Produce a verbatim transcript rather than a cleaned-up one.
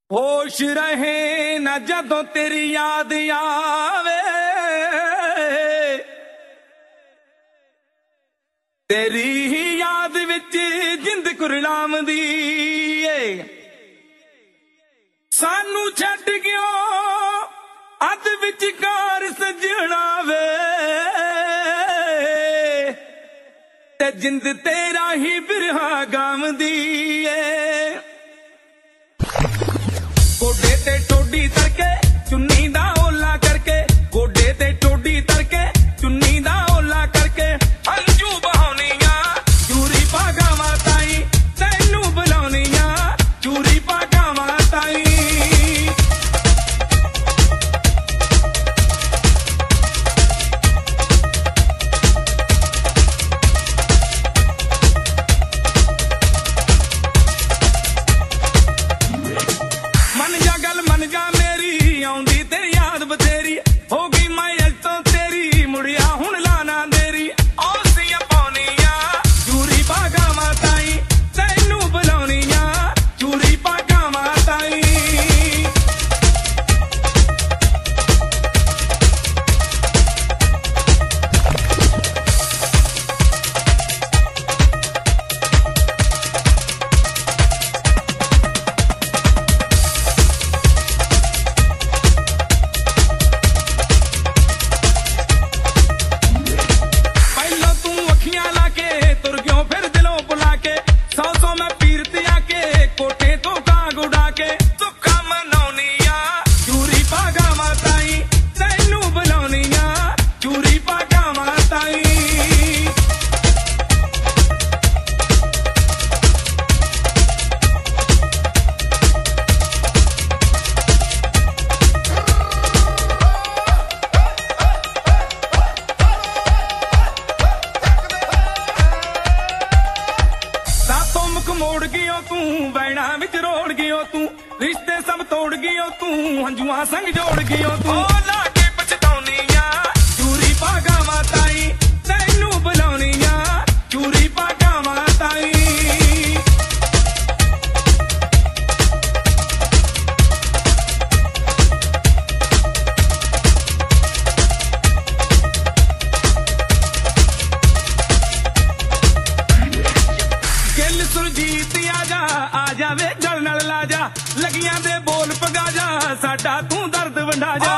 होश रहे न जदों तेरी याद आवे, तेरी ही याद विच जिंद कुरलामदी ए। सानू छड्ड गयो अध विचकार सजना वे, ते जिंद तेरा ही बिरहा गावदी ए। गोडे ते टोडी तरके चुन्नी दा ओला करके, गोडे ते टोडी तरके चुन्नी दा ओला करके, अंजू बहाउनिया चूरी पागावा ताई, तैनू बुलाउनिया चूरी पागावा ताई। मन जा गल मन जा मेरी आउंदी ते याद बथेरी, हो गई मैं अज तो तेरी मुड़िया हुण लाना देरी। औसियां पाउनिया चूरी पागावा ताई, तैनू बुलाउनिया चूरी पागावा ताई। पहलों तू अखियां लाके तुर गयो फिर दिलों बुला के, सौ सौ मैं पीरत आके कोठे तो काग उड़ा के, सुखा मनौनिया चूरी पागावा ताई, तैनू बुलाउनिया चूरी पागावा ताई। सातों मुख मोड़ गयो तू, बैणा विच रोड़ गयो तू, रिश्ते सब तोड़ गयो तू, हंजुआ संग जोड़ गयो तू। ओ लाके पछताउनिया चूरी पागावा ताई, तैनू बुलाउनिया चूरी पागावा ताई। गिल सुरजीत आजा आजा वे गल नाल लाजा, लगियां दे बोल पगा जा, साडा तू दर्द वंडा जा।